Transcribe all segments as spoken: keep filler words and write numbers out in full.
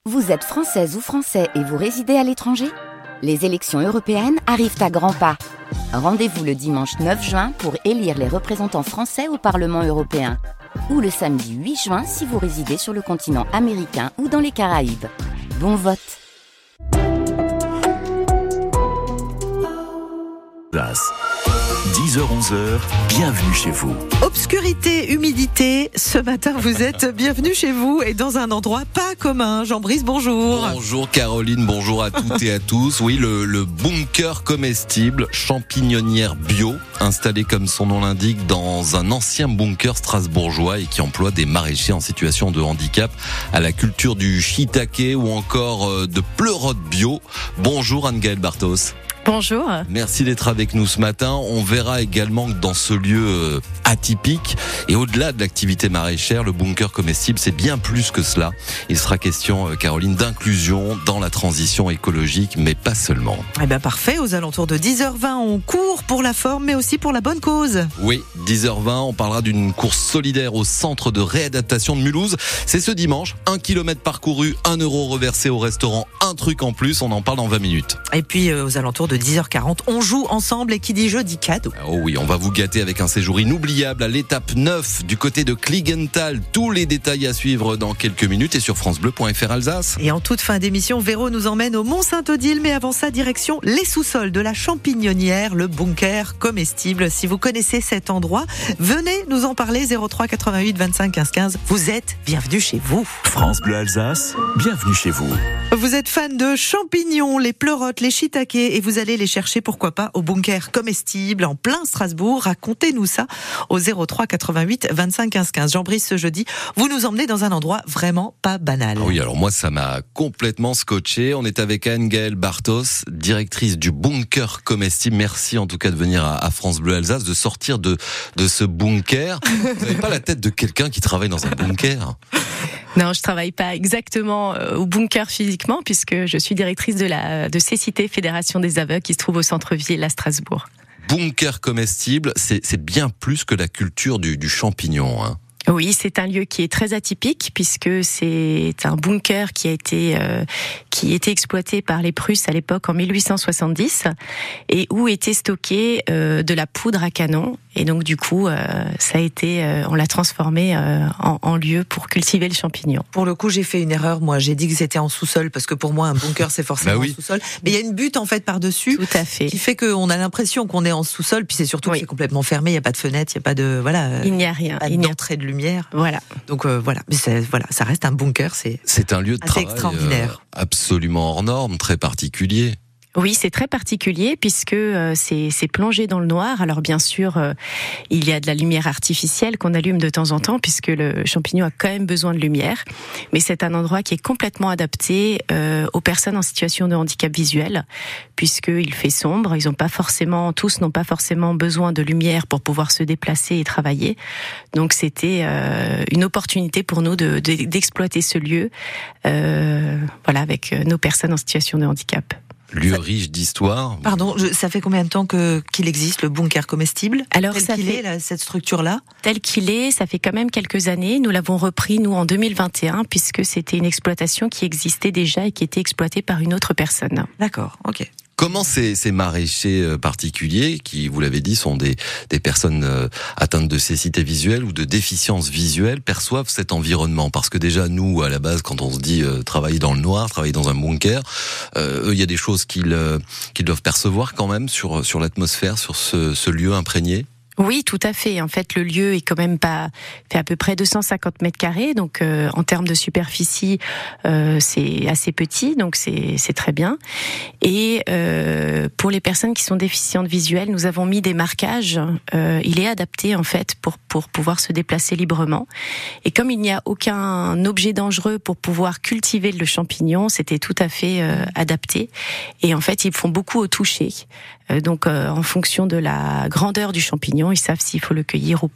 Vous êtes française ou français et vous résidez à l'étranger ? Les élections européennes arrivent à grands pas. Rendez-vous le dimanche neuf juin pour élire les représentants français au Parlement européen. Ou le samedi huit juin si vous résidez sur le continent américain ou dans les Caraïbes. Bon vote. dix heures onze heures, bienvenue chez vous. Obscurité, humidité, ce matin vous êtes bienvenue chez vous et dans un endroit pas commun. Jean-Brice, bonjour. Bonjour Caroline, bonjour à toutes et à tous. Oui, le, le bunker comestible, champignonnière bio, installé comme son nom l'indique dans un ancien bunker strasbourgeois et qui emploie des maraîchers en situation de handicap à la culture du shiitake ou encore de pleurote bio. Bonjour Anne-Gaëlle Bartos. Bonjour. Merci d'être avec nous ce matin. On verra également que dans ce lieu atypique et au-delà de l'activité maraîchère, le bunker comestible, c'est bien plus que cela. Il sera question, Caroline, d'inclusion dans la transition écologique, mais pas seulement. Eh ben parfait, aux alentours de dix heures vingt, on court pour la forme, mais aussi pour la bonne cause. Oui, dix heures vingt, on parlera d'une course solidaire au centre de réadaptation de Mulhouse. C'est ce dimanche, un kilomètre parcouru, un euro reversé au restaurant, un truc en plus, on en parle dans vingt minutes. Et puis euh, aux alentours de dix heures quarante, on joue ensemble et qui dit jeu dit cadeau. Oh oui, on va vous gâter avec un séjour inoubliable à l'étape neuf du côté de Kligenthal. Tous les détails à suivre dans quelques minutes et sur francebleu point fr Alsace. Et en toute fin d'émission, Véro nous emmène au Mont-Saint-Odile, mais avant ça, direction les sous-sols de la champignonnière, le bunker comestible. Si vous connaissez cet endroit, venez nous en parler, zéro trois quatre-vingt-huit vingt-cinq quinze quinze. Vous êtes bienvenue chez vous. France Bleu Alsace, bienvenue chez vous. Vous êtes fan de champignons, les pleurotes, les shiitake, et vous allez les chercher, pourquoi pas, au bunker comestible en plein Strasbourg. Racontez-nous ça au zéro trois quatre-vingt-huit vingt-cinq quinze quinze. Jean-Brice, ce jeudi, vous nous emmenez dans un endroit vraiment pas banal. Ah oui, alors moi, ça m'a complètement scotché. On est avec Anne-Gaëlle Bartos, directrice du bunker comestible. Merci en tout cas de venir à, à France Bleu Alsace, de sortir de, de ce bunker. Vous n'avez pas la tête de quelqu'un qui travaille dans un bunker ? Non, je travaille pas exactement au bunker physiquement puisque je suis directrice de la de Cécité, Fédération des aveugles, qui se trouve au centre-ville à Strasbourg. Bunker comestible, c'est, c'est bien plus que la culture du, du champignon, hein. Oui, c'est un lieu qui est très atypique puisque c'est un bunker qui a été euh, qui était exploité par les Prusses à l'époque en mille huit cent soixante-dix et où était stocké euh, de la poudre à canon. Et donc du coup, euh, ça a été, euh, on l'a transformé euh, en, en lieu pour cultiver le champignon. Pour le coup, j'ai fait une erreur. Moi, j'ai dit que c'était en sous-sol parce que pour moi, un bunker c'est forcément bah oui. en sous-sol. Mais il y a une butte en fait par-dessus, tout à fait, qui fait qu'on a l'impression qu'on est en sous-sol. Puis c'est surtout oui. que c'est complètement fermé. Il y a pas de fenêtre, il y a pas de voilà. Il n'y a rien. Pas il n'y a d'entrée de lumière. Voilà. Donc euh, voilà. Mais c'est, voilà, ça reste un bunker. C'est. C'est un lieu de assez travail extraordinaire. Euh, absolument hors norme, très particulier. Oui, c'est très particulier puisque euh, c'est, c'est plongé dans le noir. Alors bien sûr, euh, il y a de la lumière artificielle qu'on allume de temps en temps puisque le champignon a quand même besoin de lumière. Mais c'est un endroit qui est complètement adapté euh, aux personnes en situation de handicap visuel puisqu'il fait sombre. Ils n'ont pas forcément, tous n'ont pas forcément besoin de lumière pour pouvoir se déplacer et travailler. Donc c'était euh, une opportunité pour nous de, de, d'exploiter ce lieu, euh, voilà, avec nos personnes en situation de handicap. Lieu riche d'histoire. Pardon, je, ça fait combien de temps que, qu'il existe, le bunker comestible ? Alors, tel ça qu'il fait, est, là, cette structure-là ? Tel qu'il est, ça fait quand même quelques années. Nous l'avons repris, nous, en deux mille vingt et un, puisque c'était une exploitation qui existait déjà et qui était exploitée par une autre personne. D'accord, ok. Comment ces, ces maraîchers particuliers, qui, vous l'avez dit, sont des, des personnes atteintes de cécité visuelle ou de déficience visuelle, perçoivent cet environnement ? Parce que déjà, nous, à la base, quand on se dit euh, travailler dans le noir, travailler dans un bunker, euh, eux, il y a des choses qu'ils, euh, qu'ils doivent percevoir quand même sur, sur l'atmosphère, sur ce, ce lieu imprégné. Oui, tout à fait. En fait, le lieu est quand même pas fait à peu près deux cent cinquante mètres carrés, donc euh, en termes de superficie, euh, c'est assez petit, donc c'est c'est très bien. Et euh, pour les personnes qui sont déficientes visuelles, nous avons mis des marquages. Euh, il est adapté en fait pour pour pouvoir se déplacer librement. Et comme il n'y a aucun objet dangereux pour pouvoir cultiver le champignon, c'était tout à fait euh, adapté. Et en fait, ils font beaucoup au toucher. Euh, donc, euh, en fonction de la grandeur du champignon, ils savent s'il faut le cueillir ou pas.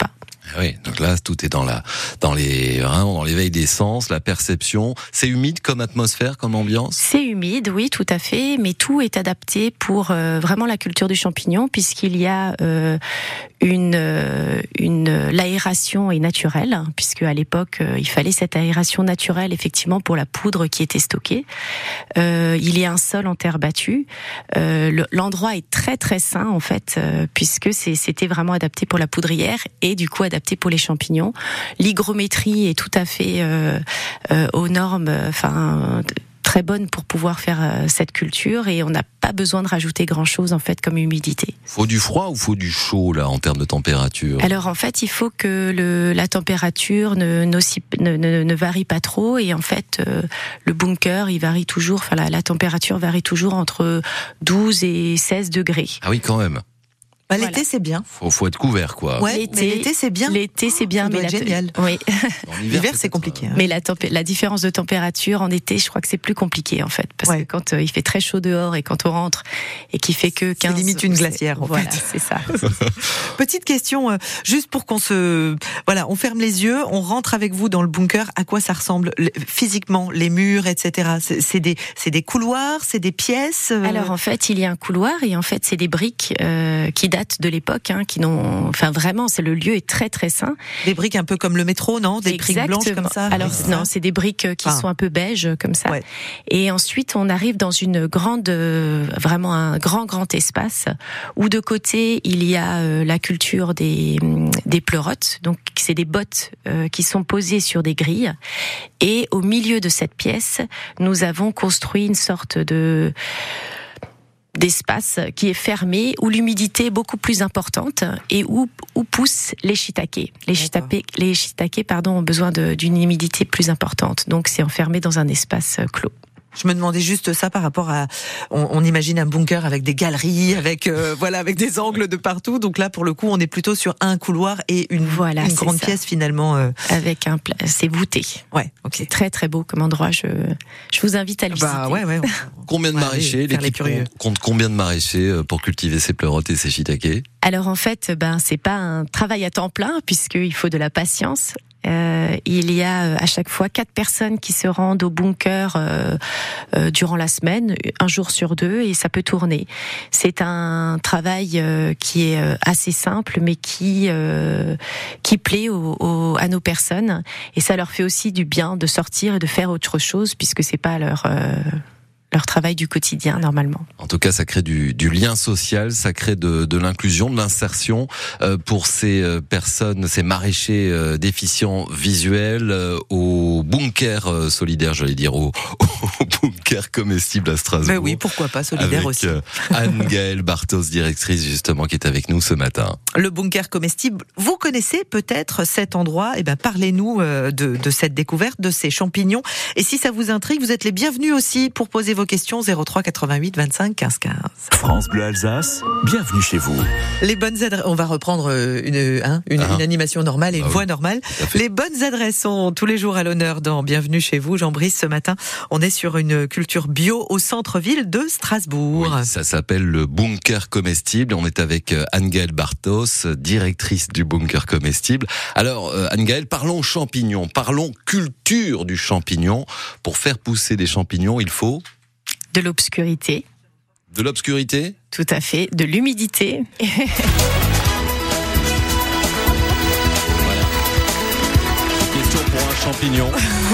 Oui, donc là, tout est dans la, dans les, vraiment dans l'éveil des sens, la perception. C'est humide comme atmosphère, comme ambiance? C'est humide, oui, tout à fait, mais tout est adapté pour euh, vraiment la culture du champignon, puisqu'il y a euh, une, euh, une, l'aération est naturelle, puisque à l'époque, euh, il fallait cette aération naturelle, effectivement, pour la poudre qui était stockée. Euh, il y a un sol en terre battue. Euh, le, l'endroit est très très sain, en fait, euh, puisque c'est, c'était vraiment adapté pour la poudrière et du coup adapté pour les champignons. L'hygrométrie est tout à fait euh, euh, aux normes, enfin très bonne pour pouvoir faire euh, cette culture, et on n'a pas besoin de rajouter grand chose en fait comme humidité. Faut du froid ou faut du chaud là en termes de température? Alors en fait, il faut que le, la température ne, ne, ne, ne varie pas trop, et en fait euh, le bunker il varie toujours, enfin la, la température varie toujours entre douze et seize degrés. Ah oui, quand même. Bah, Voilà. l'été, c'est bien. Faut, faut être couvert, quoi. Ouais, L'été, mais l'été, c'est bien. L'été, c'est bien, Ça doit mais être la, génial. oui. Dans L'hiver, c'est peut-être, compliqué. hein. Mais la, tempé- la différence de température en été, je crois que c'est plus compliqué en fait, parce Ouais. que quand euh, il fait très chaud dehors et quand on rentre et qu'il fait que quinze, C'est limite une glacière, en voilà, fait. c'est ça. Petite question, euh, juste pour qu'on se, voilà, on ferme les yeux, on rentre avec vous dans le bunker. À quoi ça ressemble le- physiquement, les murs, et cetera. C'est, c'est des, c'est des couloirs, c'est des pièces. euh, Alors en fait, il y a un couloir et en fait, c'est des briques euh, qui datent de l'époque, hein, qui n'ont, enfin vraiment, c'est le lieu est très très sain. des briques un peu comme le métro, non? Des briques Exactement. blanches comme ça. Alors Oui, c'est non, ça. c'est des briques qui Ah. sont un peu beige comme ça. Ouais. Et ensuite, on arrive dans une grande, euh, vraiment un grand grand espace où de côté il y a euh, la culture des des pleurotes. Donc c'est des bottes euh, qui sont posées sur des grilles. Et au milieu de cette pièce, nous avons construit une sorte de d'espace qui est fermé, où l'humidité est beaucoup plus importante et où, où poussent les shiitakes. Les shiitakes, les shiitakes pardon, ont besoin de, d'une humidité plus importante. Donc c'est enfermé dans un espace clos. Je me demandais juste ça par rapport à, on, on imagine un bunker avec des galeries, avec euh, voilà, avec des angles de partout. Donc là, pour le coup, on est plutôt sur un couloir et une, Voilà, une c'est grande ça. pièce finalement. Euh... Avec un pla- c'est voûté. Ouais, ok. C'est très très beau comme endroit. Je, je vous invite à le visiter. Bah ouais, ouais. on- Combien de Ouais, maraîchers? allez, faire les L'équipe curieux. compte, compte combien de maraîchers euh, pour cultiver ces pleurotes et ces shiitakes? Alors en fait, ben c'est pas un travail à temps plein puisqu'il faut de la patience. Euh, il y a euh, à chaque fois quatre personnes qui se rendent au bunker euh, euh, durant la semaine, un jour sur deux, et ça peut tourner. C'est un travail euh, qui est euh, assez simple, mais qui euh, qui plaît au, au, à nos personnes, et ça leur fait aussi du bien de sortir et de faire autre chose puisque c'est pas leur euh, leur travail du quotidien normalement. En tout cas, ça crée du, du lien social, ça crée de, de l'inclusion, de l'insertion euh, pour ces euh, personnes, ces maraîchers euh, déficients visuels euh, au bunker euh, solidaire, j'allais dire, au, au bunker comestible à Strasbourg. Ben oui, pourquoi pas, solidaire avec, aussi. euh, Anne-Gaëlle Bartos, directrice justement, qui est avec nous ce matin. Le bunker comestible, vous connaissez peut-être cet endroit. Eh ben, parlez-nous euh, de, de cette découverte, de ces champignons. Et si ça vous intrigue, vous êtes les bienvenus aussi pour poser vos questions. zéro trois quatre-vingt-huit vingt-cinq quinze quinze. France Bleu Alsace, bienvenue chez vous. Les bonnes adresses. On va reprendre euh, une, hein, une, Ah. une animation normale et une Ah oui. voix normale. à fait. Les bonnes adresses sont tous les jours à l'honneur dans Bienvenue chez vous. Jean-Brice, ce matin, on est sur une culture bio au centre-ville de Strasbourg. Oui, ça s'appelle le bunker comestible. On est avec euh, Anne-Gaëlle Bartos, directrice du bunker comestible. Alors, euh, Anne-Gaëlle, parlons champignons, parlons culture du champignon. Pour faire pousser des champignons, il faut De l'obscurité, de l'obscurité. tout à fait, de l'humidité. Question pour un champignon.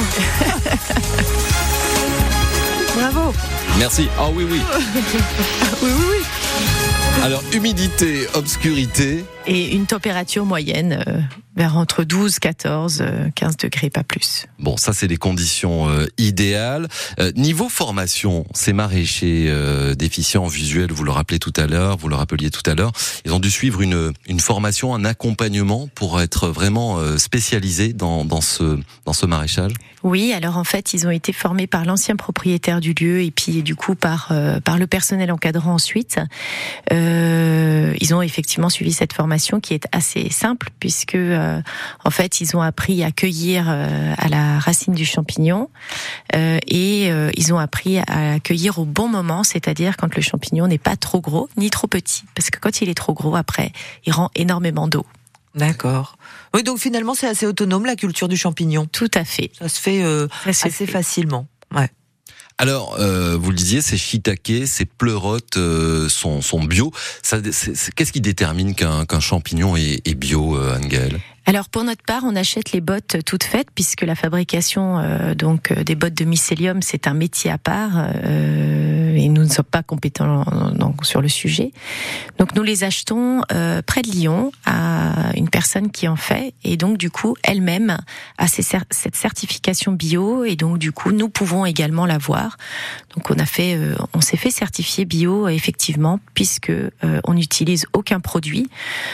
Bravo. Merci. Ah oui, oui. Oui, oui, oui. Alors, humidité, obscurité. Et une température moyenne euh, vers entre douze, quatorze, euh, quinze degrés, pas plus. Bon, ça, c'est les conditions euh, idéales. Euh, niveau formation, ces maraîchers euh, déficients visuels, vous le rappelez tout à l'heure, vous le rappeliez tout à l'heure, ils ont dû suivre une, une formation, un accompagnement pour être vraiment euh, spécialisés dans, dans, ce, dans ce maraîchage. Oui, alors en fait, ils ont été formés par l'ancien propriétaire du lieu et puis du coup par euh, par le personnel encadrant ensuite. Euh, ils ont effectivement suivi cette formation qui est assez simple puisque euh, en fait, ils ont appris à cueillir euh, à la racine du champignon euh, et euh, ils ont appris à cueillir au bon moment, c'est-à-dire quand le champignon n'est pas trop gros ni trop petit, parce que quand il est trop gros, après, il rend énormément d'eau. D'accord. Oui, donc finalement, c'est assez autonome, la culture du champignon. Tout à fait. Ça se fait euh, Ça se assez fait. facilement. Ouais. Alors, euh, vous le disiez, ces shiitake, ces pleurotes euh, sont, sont bio. Ça, c'est, c'est, qu'est-ce qui détermine qu'un, qu'un champignon est, est bio, euh, Anne-Gaëlle ? Alors pour notre part, on achète les bottes toutes faites puisque la fabrication euh, donc des bottes de mycélium, c'est un métier à part euh, et nous ne sommes pas compétents donc, sur le sujet. Donc nous les achetons euh, près de Lyon à une personne qui en fait et donc du coup elle-même a ces, cette certification bio et donc du coup nous pouvons également l'avoir. Donc on a fait, euh, on s'est fait certifier bio effectivement puisque euh, on n'utilise aucun produit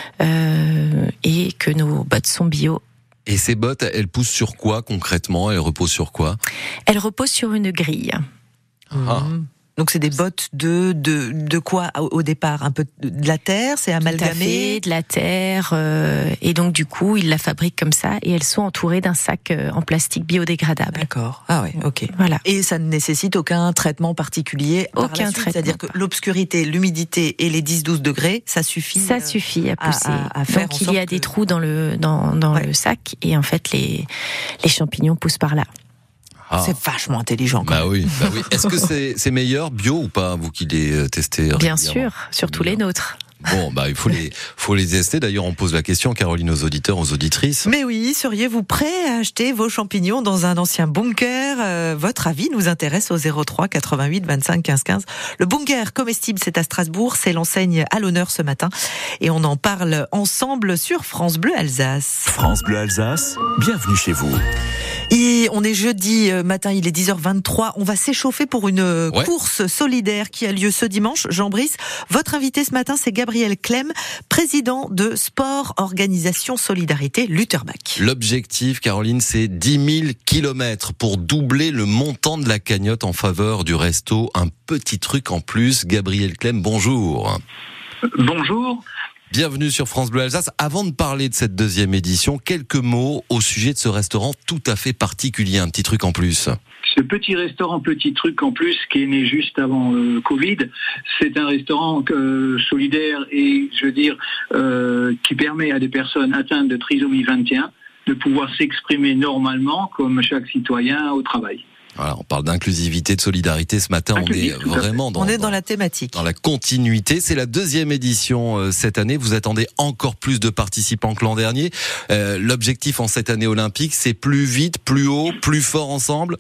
euh, et que nos bottes sont bio. Et ces bottes, elles poussent sur quoi concrètement ? Elles reposent sur quoi ? Elles reposent sur une grille. Ah. Mmh. Donc c'est des bottes de de de quoi au, au départ ? Un peu de la terre, c'est amalgamé. Tout à fait, de la terre, euh, et donc du coup ils la fabriquent comme ça et elles sont entourées d'un sac euh, en plastique biodégradable. D'accord. Ah ouais, ok. Voilà. Et ça ne nécessite aucun traitement particulier. Par Aucun la suite, traitement. C'est-à-dire que l'obscurité, l'humidité et les dix douze degrés, ça suffit. Ça euh, suffit à pousser. à- à faire en donc il y sorte a des que- trous dans le dans dans Ouais. le sac et en fait les les champignons poussent par là. Ah. C'est vachement intelligent. Quand Bah même. oui, bah oui. Est-ce que c'est, c'est meilleur bio ou pas, vous qui les testez Bien régulièrement ? sûr, surtout les nôtres. Bon, bah il faut les, faut les tester. D'ailleurs, on pose la question, Caroline, aux auditeurs, aux auditrices. Mais oui, seriez-vous prêt à acheter vos champignons dans un ancien bunker ? euh, Votre avis nous intéresse au zéro trois quatre-vingt-huit vingt-cinq quinze quinze. Le bunker comestible, c'est à Strasbourg, c'est l'enseigne à l'honneur ce matin. Et on en parle ensemble sur France Bleu Alsace. France Bleu Alsace, bienvenue chez vous. Et on est jeudi matin, il est dix heures vingt-trois. On va s'échauffer pour une Ouais. course solidaire qui a lieu ce dimanche. Jean Brice, votre invité ce matin, c'est Gabriel Clem, président de Sport Organisation Solidarité Lutterbach. L'objectif, Caroline, c'est dix mille kilomètres pour doubler le montant de la cagnotte en faveur du resto. Un petit truc en plus. Gabriel Clem, bonjour. Bonjour. Bienvenue sur France Bleu Alsace. Avant de parler de cette deuxième édition, quelques mots au sujet de ce restaurant tout à fait particulier. Un petit truc en plus. Ce petit restaurant, petit truc en plus, qui est né juste avant le Covid, c'est un restaurant euh, solidaire et, je veux dire, euh, qui permet à des personnes atteintes de trisomie vingt et un de pouvoir s'exprimer normalement comme chaque citoyen au travail. Voilà, on parle d'inclusivité, de solidarité. Ce matin, Inclusif, on est tout à fait. vraiment dans, On est dans- dans la thématique. dans la continuité. C'est la deuxième édition euh, cette année. Vous attendez encore plus de participants que l'an dernier. Euh, l'objectif en cette année olympique, c'est plus vite, plus haut, plus fort ensemble.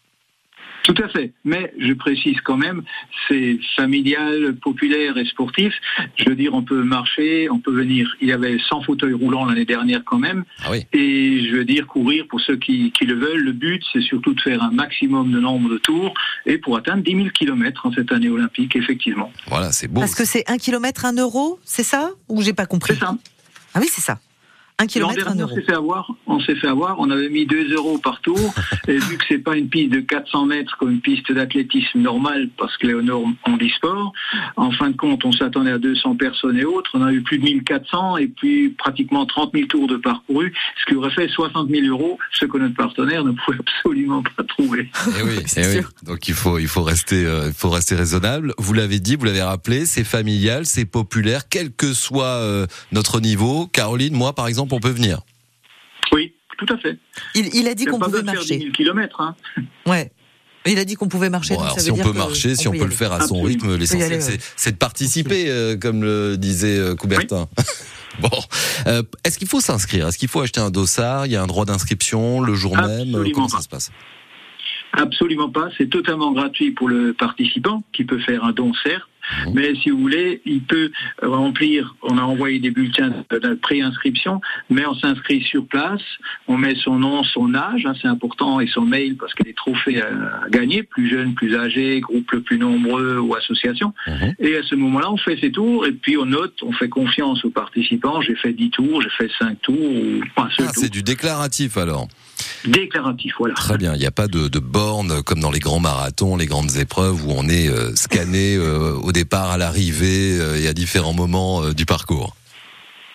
Tout à fait, mais je précise quand même, c'est familial, populaire et sportif. Je veux dire, on peut marcher, on peut venir. Il y avait cent fauteuils roulants l'année dernière quand même. Ah oui. Et je veux dire, courir pour ceux qui, qui le veulent. Le but, c'est surtout de faire un maximum de nombre de tours et pour atteindre dix mille kilomètres en cette année olympique, effectivement. Voilà, c'est beau. Parce que c'est un kilomètre, un euro, c'est ça ? Ou j'ai pas compris ? C'est ça. Ah oui, c'est ça. Un L'an kilomètre, un dernier, on euro. s'est fait avoir, on s'est fait avoir, on avait mis deux euros par tour, et vu que c'est pas une piste de quatre cents mètres comme une piste d'athlétisme normale, parce que les normes on dit sport, en fin de compte, on s'attendait à deux cents personnes et autres, on a eu plus de mille quatre cents, et puis pratiquement trente mille tours de parcouru, ce qui aurait fait soixante mille euros, ce que notre partenaire ne pouvait absolument pas trouver. Eh oui, C'est eh oui. sûr. Donc il faut, il faut rester, euh, il faut rester raisonnable. Vous l'avez dit, vous l'avez rappelé, c'est familial, c'est populaire, quel que soit euh, notre niveau. Caroline, moi, par exemple, on peut venir. Oui, tout à fait. Il, il a dit Il n'y a qu'on pas pouvait besoin de faire dix marcher. mille kilomètres, hein. Ouais. Il a dit qu'on pouvait marcher. Bon, donc alors ça si veut on dire peut que marcher, si on y peut le aller. faire à son Absolument. rythme, l'essentiel, aller, c'est, ouais. c'est de participer, euh, comme le disait euh, Coubertin. Bon, euh, est-ce qu'il faut s'inscrire ? Est-ce qu'il faut acheter un dossard ? Il y a un droit d'inscription le jour même ? Absolument Comment ça pas. se passe ? Absolument pas. C'est totalement gratuit pour le participant qui peut faire un don, certes. Mmh. Mais si vous voulez, il peut remplir, on a envoyé des bulletins de pré-inscription, mais on s'inscrit sur place, on met son nom, son âge, hein, c'est important, et son mail, parce qu'il y a des trophées à gagner, plus jeunes, plus âgés, groupes le plus nombreux ou associations. Mmh. Et à ce moment-là, on fait ses tours, et puis on note, on fait confiance aux participants, j'ai fait dix tours, j'ai fait cinq tours, ou un seul Ah, tour. c'est du déclaratif alors. Déclaratif, voilà. Très bien, il n'y a pas de, de borne comme dans les grands marathons, les grandes épreuves où on est euh, scanné euh, au départ, à l'arrivée euh, et à différents moments euh, du parcours.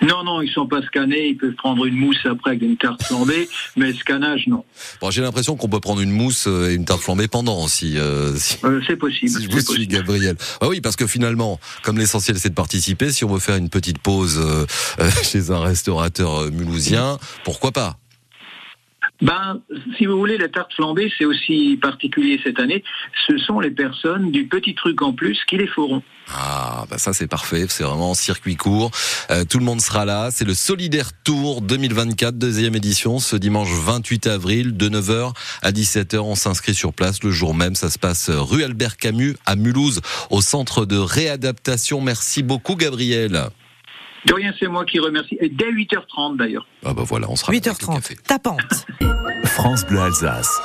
Non, non, ils sont pas scannés. Ils peuvent prendre une mousse après avec une tarte flambée, mais scannage, non. Bon, j'ai l'impression qu'on peut prendre une mousse et une tarte flambée pendant, si, euh, si, euh, c'est possible. si je vous suis, Gabriel. Ah oui, parce que finalement, comme l'essentiel c'est de participer, si on veut faire une petite pause euh, euh, chez un restaurateur mulhousien, pourquoi pas? Ben, si vous voulez, la tarte flambée, c'est aussi particulier cette année. Ce sont les personnes du petit truc en plus qui les feront. Ah, bah ça c'est parfait, c'est vraiment en circuit court. Euh, tout le monde sera là. C'est le Solidaire Tour deux mille vingt-quatre, deuxième édition, ce dimanche vingt-huit avril, de neuf heures à dix-sept heures. On s'inscrit sur place le jour même. Ça se passe rue Albert Camus à Mulhouse, au centre de réadaptation. Merci beaucoup, Gabriel. De rien, c'est moi qui remercie. Et dès huit heures trente d'ailleurs. Ah bah voilà, on sera huit heures trente, tapante. France Bleu Alsace.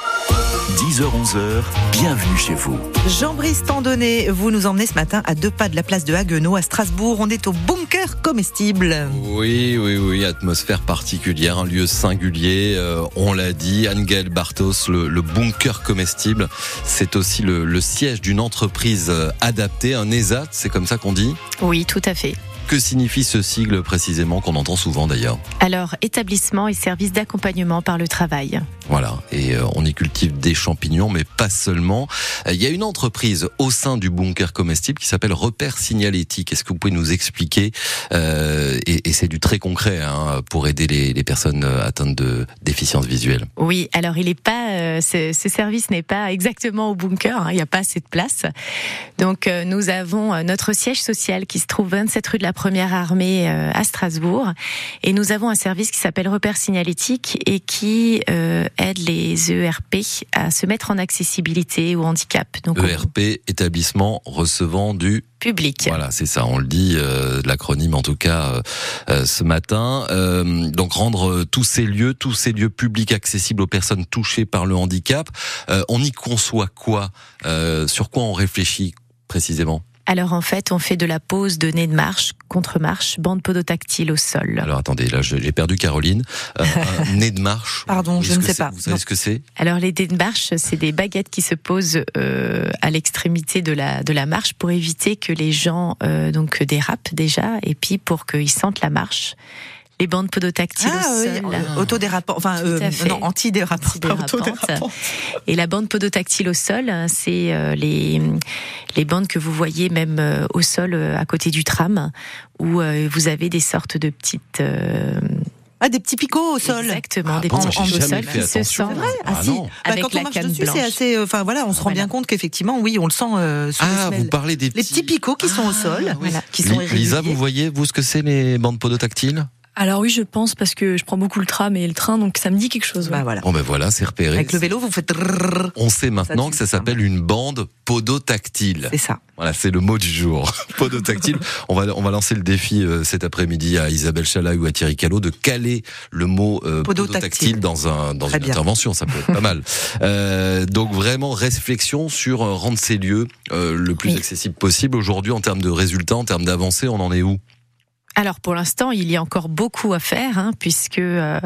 dix heures onze heures, bienvenue chez vous. Jean-Brice Tandonnet, vous nous emmenez ce matin à deux pas de la place de Haguenau à Strasbourg. On est au bunker comestible. Oui, oui, oui, atmosphère particulière, un lieu singulier. Euh, on l'a dit, Anne-Gaëlle Bartos, le, le bunker comestible, c'est aussi le, le siège d'une entreprise adaptée, un E S A T, c'est comme ça qu'on dit ? Oui, tout à fait. Que signifie ce sigle précisément qu'on entend souvent d'ailleurs ? Alors, établissement et service d'accompagnement par le travail. Voilà, et euh, on y cultive des champignons, mais pas seulement. Il y a une entreprise au sein du bunker comestible qui s'appelle Repère Signalétique. Est-ce que vous pouvez nous expliquer euh, et, et c'est du très concret hein, pour aider les, les personnes atteintes de déficience visuelle. Oui, alors il est pas, euh, ce, ce service n'est pas exactement au bunker. Hein, il n'y a pas assez de place. Donc euh, nous avons euh, notre siège social qui se trouve vingt-sept rue de la Première Armée euh, à Strasbourg, et nous avons un service qui s'appelle Repère Signalétique et qui euh, aide les E R P à se mettre en accessibilité ou handicap. Donc, E R P, on... établissement recevant du public. Voilà, c'est ça, on le dit, euh, l'acronyme en tout cas euh, ce matin. Euh, donc rendre euh, tous ces lieux, tous ces lieux publics accessibles aux personnes touchées par le handicap. Euh, on y conçoit quoi ? euh, Sur quoi on réfléchit précisément ? Alors en fait, on fait de la pose de nez de marche, contre-marche, bande podotactile au sol. Alors attendez, là j'ai perdu Caroline. Euh, un nez de marche. Pardon, je ne sais pas. Vous savez non. ce que c'est ? Alors les nez de marche, c'est des baguettes qui se posent euh, à l'extrémité de la de la marche pour éviter que les gens euh, donc dérapent déjà, et puis pour qu'ils sentent la marche. Les bandes podotactiles ah, au oui, sol. Autodérapant, enfin euh, non, antidérapant. Antidérapante. Et la bande podotactile au sol, c'est euh, les les bandes que vous voyez même euh, au sol euh, à côté du tram, où euh, vous avez des sortes de petites euh, Ah, des petits picots au sol. Exactement, ah des bon, petits picots au sol qui se sentent. sentent. Ah, ah si. Bah, avec quand la on marche canne dessus, blanche. c'est assez. Enfin voilà, on se rend Voilà. bien compte qu'effectivement, oui, on le sent euh, sur Ah, les semelles. vous parlez des petits... Les petits picots qui sont au sol, oui. voilà, qui sont irréguliers. Lisa, vous voyez, vous, ce que c'est les bandes podotactiles ? Alors oui, je pense, parce que je prends beaucoup le tram et le train, donc ça me dit quelque chose. Ouais. Bah voilà. Bon ben voilà, c'est repéré. Avec le vélo, vous faites. On sait maintenant Ça, que ça s'appelle une bande podotactile. C'est ça. Voilà, c'est le mot du jour. Podotactile. On va on va lancer le défi euh, cet après-midi à Isabelle Chalat ou à Thierry Callot de caler le mot euh, podotactile. podotactile dans un dans Très une bien. intervention. Ça peut être pas mal. Euh, donc vraiment réflexion sur euh, rendre ces lieux euh, le plus Oui. accessible possible. Aujourd'hui, en termes de résultats, en termes d'avancée, on en est où ? Alors pour l'instant, il y a encore beaucoup à faire, hein, puisque euh,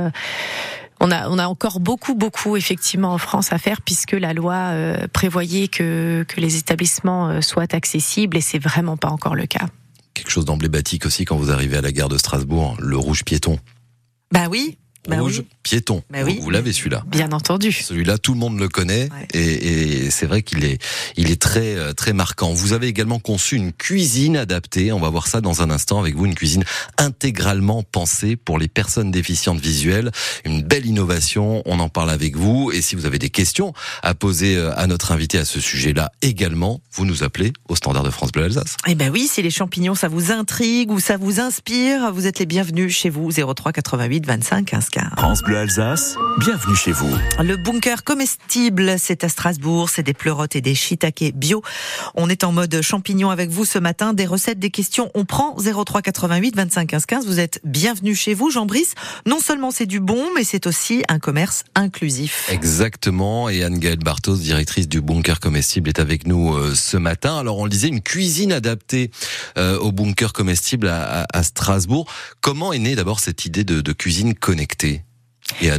on a on a encore beaucoup beaucoup effectivement en France à faire, puisque la loi euh, prévoyait que que les établissements euh, soient accessibles, et c'est vraiment pas encore le cas. Quelque chose d'emblématique aussi quand vous arrivez à la gare de Strasbourg, le rouge piéton. Bah oui. Bah rouge oui. piéton. Bah oui. Vous, vous l'avez celui-là. Bien entendu. Celui-là, tout le monde le connaît, Ouais. et, et c'est vrai qu'il est, il est très, euh, très marquant. Vous avez également conçu une cuisine adaptée. On va voir ça dans un instant avec vous. Une cuisine intégralement pensée pour les personnes déficientes visuelles. Une belle innovation. On en parle avec vous. Et si vous avez des questions à poser à notre invité à ce sujet-là également, vous nous appelez au standard de France Bleu Alsace. Eh ben oui, si les champignons ça vous intrigue ou ça vous inspire, vous êtes les bienvenus chez vous. zéro trois quatre-vingt-huit vingt-cinq quinze quinze. France Bleu Alsace, bienvenue chez vous. Le bunker comestible, c'est à Strasbourg, c'est des pleurotes et des shiitake bio. On est en mode champignon avec vous ce matin, des recettes, des questions, on prend zéro trois quatre-vingt-huit vingt-cinq quinze quinze. Vous êtes bienvenus chez vous, Jean-Brice. Non seulement c'est du bon, mais c'est aussi un commerce inclusif. Exactement, et Anne-Gaëlle Bartos, directrice du bunker comestible, est avec nous euh, ce matin. Alors on le disait, une cuisine adaptée euh, au bunker comestible à, à, à Strasbourg. Comment est née d'abord cette idée de, de cuisine connectée et adaptée ?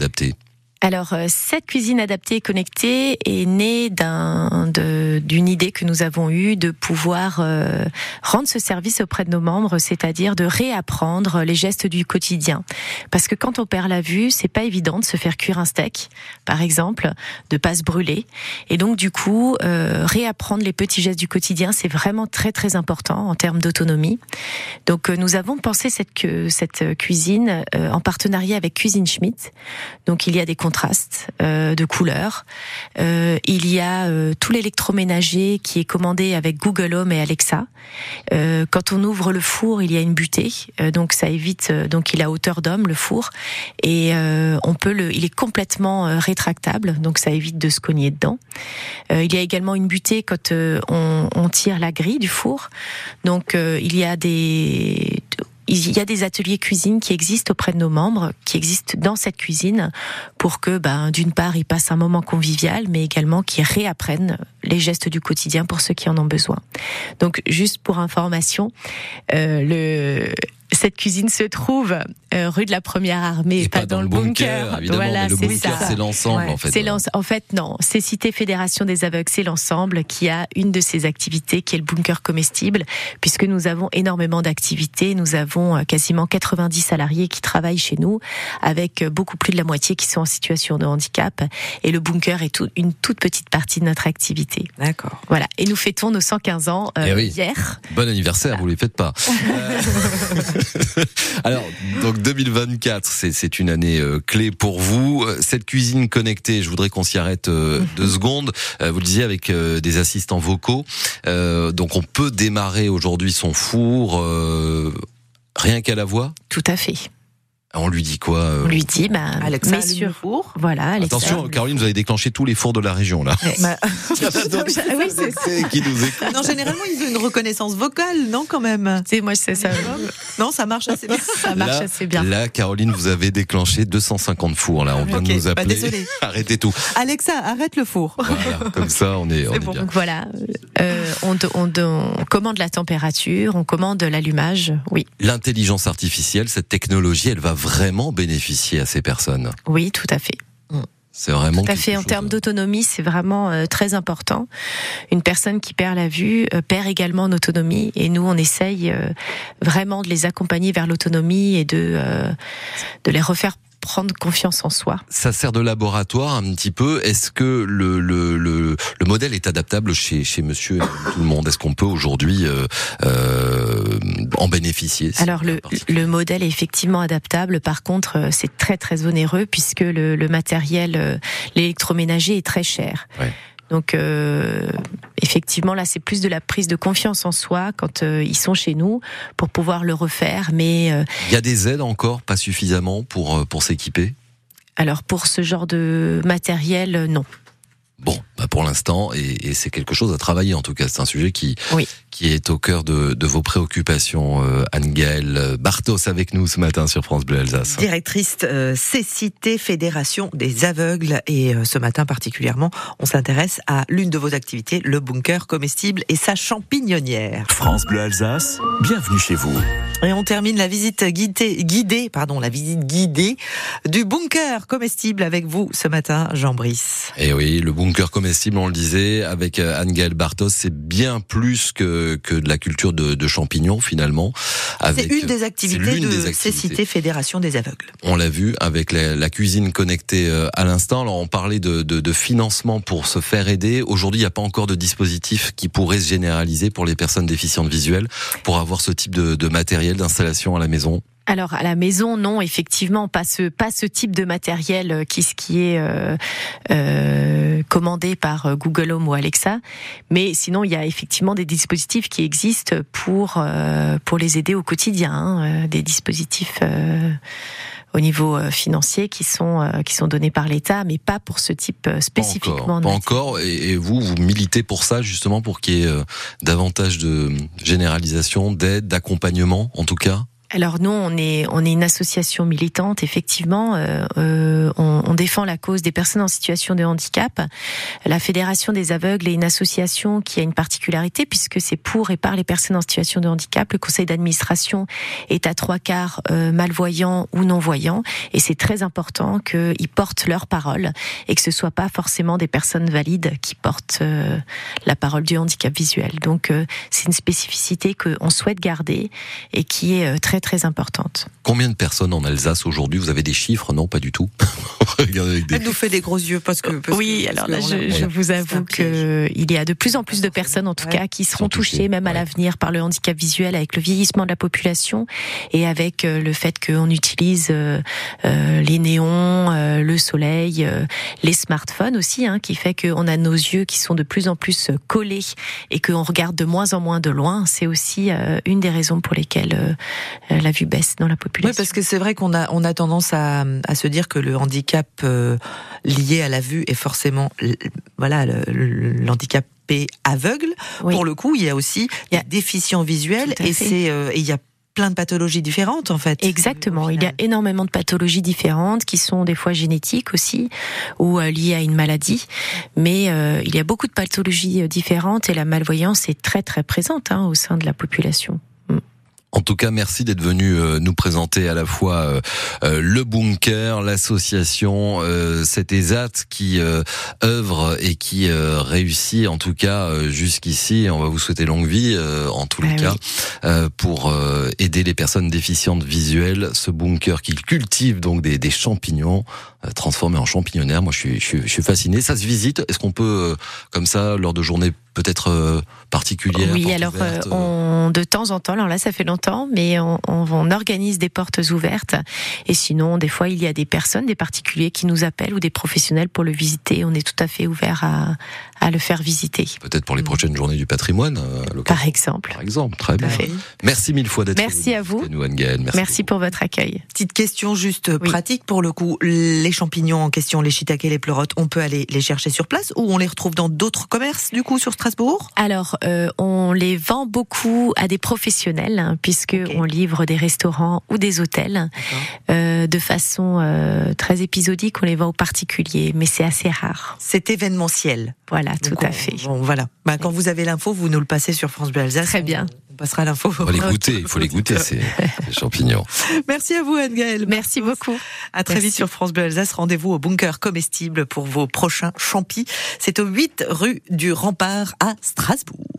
Alors, cette cuisine adaptée et connectée est née d'un, de, d'une idée que nous avons eue de pouvoir euh, rendre ce service auprès de nos membres, c'est-à-dire de réapprendre les gestes du quotidien. Parce que quand on perd la vue, c'est pas évident de se faire cuire un steak, par exemple, de pas se brûler. Et donc, du coup, euh, réapprendre les petits gestes du quotidien, c'est vraiment très très important en termes d'autonomie. Donc, euh, nous avons pensé cette, cette cuisine euh, en partenariat avec Cuisine Schmidt. Donc, il y a des contrastes euh, de couleurs. Euh, il y a euh, tout l'électroménager qui est commandé avec Google Home et Alexa. Euh, quand on ouvre le four, il y a une butée, euh, donc ça évite. Euh, donc, il est à hauteur d'homme le four, et euh, on peut le. Il est complètement euh, rétractable, donc ça évite de se cogner dedans. Euh, il y a également une butée quand euh, on, on tire la grille du four. Donc, euh, il y a des Il y a des ateliers cuisine qui existent auprès de nos membres, qui existent dans cette cuisine, pour que, ben, d'une part, ils passent un moment convivial, mais également qu'ils réapprennent les gestes du quotidien pour ceux qui en ont besoin. Donc, juste pour information, euh, le... cette cuisine se trouve euh, rue de la Première Armée, et pas, pas dans, dans le le bunker, bunker. évidemment, Voilà, mais le c'est bunker, ça. c'est l'ensemble, Ouais. en fait. C'est l'ense- en fait, non, c'est Cité Fédération des Aveugles, c'est l'ensemble qui a une de ses activités, qui est le bunker comestible, puisque nous avons énormément d'activités. Nous avons euh, quasiment quatre-vingt-dix salariés qui travaillent chez nous, avec euh, beaucoup plus de la moitié qui sont en situation de handicap. Et le bunker est tout, une toute petite partie de notre activité. D'accord. Voilà. Et nous fêtons nos cent quinze ans euh, Eh oui. hier. Bon anniversaire, vous les faites pas. Euh, Alors, donc deux mille vingt-quatre, c'est, c'est une année euh, clé pour vous. Cette cuisine connectée, je voudrais qu'on s'y arrête euh, mm-hmm. deux secondes. Euh, vous le disiez, avec euh, des assistants vocaux. Euh, donc, on peut démarrer aujourd'hui son four euh, rien qu'à la voix. Tout à fait. On lui dit quoi euh... On lui dit, bah, Alexa, mets allume sur le four. Voilà, Alexa. Attention, Caroline, vous avez déclenché tous les fours de la région, là. Ouais. Bah... oui, c'est ça. Qui nous écoute. Non, généralement, ils ont une reconnaissance vocale, non, quand même. Tu sais, moi, c'est ça. Non, ça marche assez bien. Ça marche là, assez bien. Là, Caroline, vous avez déclenché deux cent cinquante fours, là. On vient okay. de nous appeler. Bah, désolé. Arrêtez tout. Alexa, arrête le four. Voilà, comme ça, on est, on est bon. bien. Donc voilà, euh, on, on, on commande la température, on commande l'allumage, oui. L'intelligence artificielle, cette technologie, elle va vraiment bénéficier à ces personnes. Oui, tout à fait. C'est vraiment tout à fait. En termes d'autonomie, c'est vraiment euh, très important. Une personne qui perd la vue euh, perd également en autonomie, et nous, on essaye euh, vraiment de les accompagner vers l'autonomie et de euh, de les refaire prendre confiance en soi. Ça sert de laboratoire un petit peu. Est-ce que le le le, le modèle est adaptable chez chez Monsieur et tout le monde? Est-ce qu'on peut aujourd'hui euh, euh, en bénéficier? Alors le le modèle est effectivement adaptable. Par contre, c'est très très onéreux puisque le le matériel, l'électroménager est très cher. Ouais. Donc euh, effectivement là c'est plus de la prise de confiance en soi quand euh, ils sont chez nous pour pouvoir le refaire. Mais euh, il y a des aides encore pas suffisamment pour pour s'équiper. Alors pour ce genre de matériel, non. Bon, bah pour l'instant, et, et c'est quelque chose à travailler en tout cas. C'est un sujet qui oui. qui est au cœur de, de vos préoccupations. Euh, Anne-Gaëlle Bartos avec nous ce matin sur France Bleu Alsace. Directrice euh, Cécité Fédération des Aveugles, et euh, ce matin particulièrement, on s'intéresse à l'une de vos activités, le bunker comestible et sa champignonnière. France Bleu Alsace, bienvenue chez vous. Et on termine la visite guidée, guidée, pardon, la visite guidée du bunker comestible avec vous ce matin, Jean Brice. Et oui, le bunker comestible, on le disait, avec Anne-Gaëlle Bartos, c'est bien plus que, que de la culture de, de champignons, finalement. Avec, c'est une des activités l'une de des activités. Cécité Fédération des Aveugles. On l'a vu avec la, la cuisine connectée à l'instant. Alors, on parlait de, de, de financement pour se faire aider. Aujourd'hui, il n'y a pas encore de dispositif qui pourrait se généraliser pour les personnes déficientes visuelles, pour avoir ce type de, de matériel, d'installation à la maison. Alors à la maison, non, effectivement, pas ce pas ce type de matériel qui qui est euh, euh, commandé par Google Home ou Alexa, mais sinon il y a effectivement des dispositifs qui existent pour euh, pour les aider au quotidien, hein, des dispositifs euh, au niveau financier qui sont euh, qui sont donnés par l'État, mais pas pour ce type euh, spécifiquement. Pas encore. Pas encore. Et, et vous, vous militez pour ça justement, pour qu'il y ait euh, davantage de généralisation, d'aide, d'accompagnement, en tout cas. Alors nous, on est on est une association militante, effectivement. Euh, euh, on, on défend la cause des personnes en situation de handicap. La Fédération des aveugles est une association qui a une particularité puisque c'est pour et par les personnes en situation de handicap. Le conseil d'administration est à trois quarts euh, malvoyants ou non-voyants, et c'est très important qu'ils portent leur parole et que ce soit pas forcément des personnes valides qui portent euh, la parole du handicap visuel. Donc euh, c'est une spécificité qu'on souhaite garder et qui est euh, très très importante. Combien de personnes en Alsace aujourd'hui? Vous avez des chiffres? Non, pas du tout. Regardez avec des... Elle nous fait des gros yeux parce que... Parce oui, que, alors parce là, que je, a... je vous avoue qu'il y a de plus en plus de personnes, en tout ouais. cas, qui seront touchées, touchées même ouais. à l'avenir, par le handicap visuel, avec le vieillissement de la population et avec euh, le fait qu'on utilise euh, euh, les néons, euh, le soleil, euh, les smartphones aussi, hein, qui fait qu'on a nos yeux qui sont de plus en plus collés et qu'on regarde de moins en moins de loin. C'est aussi euh, une des raisons pour lesquelles euh, la vue baisse dans la population. Oui, parce que c'est vrai qu'on a on a tendance à, à se dire que le handicap euh, lié à la vue est forcément voilà le, le, l'handicapé aveugle. Oui. Pour le coup, il y a aussi il y a des déficients visuels et c'est euh, et il y a plein de pathologies différentes en fait. Exactement, il y a énormément de pathologies différentes qui sont des fois génétiques aussi ou euh, liées à une maladie, mais euh, il y a beaucoup de pathologies différentes et la malvoyance est très très présente hein, au sein de la population. En tout cas, merci d'être venu euh, nous présenter à la fois euh, euh, le bunker, l'association, euh, cet E S A T qui euh, œuvre et qui euh, réussit en tout cas euh, jusqu'ici. On va vous souhaiter longue vie euh, en tous les ah, cas oui. euh, pour euh, aider les personnes déficientes visuelles. Ce bunker qui cultive donc des, des champignons euh, transformés en champignonnaires. Moi, je suis, je suis, je suis fasciné. Ça se visite. Est-ce qu'on peut, euh, comme ça, lors de journées peut-être euh, particulière. Oui, alors ouverte, euh, on, de temps en temps, alors là ça fait longtemps, mais on, on, on organise des portes ouvertes. Et sinon, des fois, il y a des personnes, des particuliers qui nous appellent ou des professionnels pour le visiter. On est tout à fait ouvert à, à le faire visiter. Peut-être pour les prochaines journées du patrimoine. Euh, Par exemple. Par exemple, très bien. Merci mille fois d'être venu. Merci à vous. Nous, Anne-Gaëlle. Merci, Merci pour votre accueil. Petite question juste oui. pratique pour le coup. Les champignons en question, les shiitakes, les pleurotes, on peut aller les chercher sur place ou on les retrouve dans d'autres commerces du coup sur Strasbourg? Alors, euh, on les vend beaucoup à des professionnels, hein, puisque okay. on livre des restaurants ou des hôtels. Euh, de façon euh, très épisodique, on les vend aux particuliers, mais c'est assez rare. C'est événementiel. Voilà, Donc tout on, à fait. Bon, voilà. Bah, quand vous avez l'info, vous nous le passez sur France Bleu Alsace. Très bien. On, on passera l'info. Il faut les goûter, il faut les goûter, ces, ces champignons. Merci à vous, Anne-Gaëlle. Merci beaucoup. À très Merci. vite sur France Bleu Alsace. Rendez-vous au bunker comestible pour vos prochains champis. C'est au huit rue du Rempart à Strasbourg.